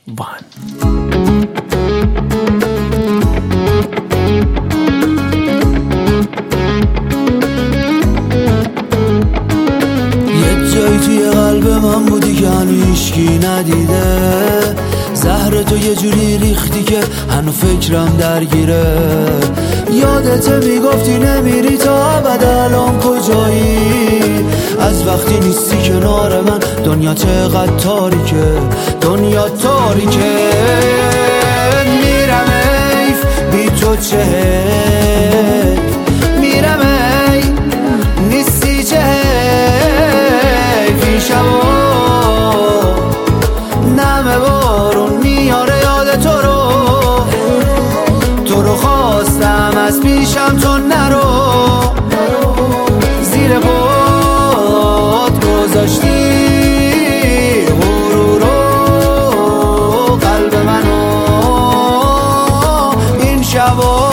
یه جایی توی قلب من بودی که هنو هیچکی ندیده، زهر تو یه جوری ریختی که هنو فکرم درگیره. یادت میگفتی نمیری تا ابد، الان کجایی؟ از وقتی نیستی کنار من دنیا چقدر تاریکه، دنیا تاریکه. میرم ایف بی تو چه میرم ای نیستی چه فی شبا نمه بارون میاره یاد تو رو خواستم از پیشم تو نرو، زیر پات گذاشتی غرور و قلب منو این شبا.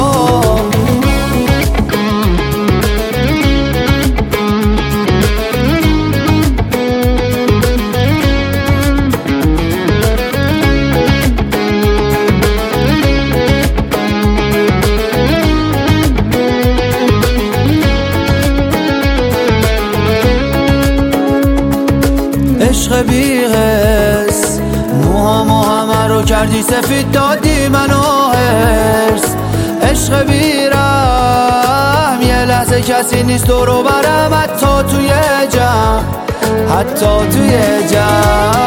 عشق بی‌حس موهامو همه رو کردی سفید، دادی منو هرس. عشق بی‌رحم یه لحظه کسی نیست دورو برم، حتی توی جمع، حتی توی جمع.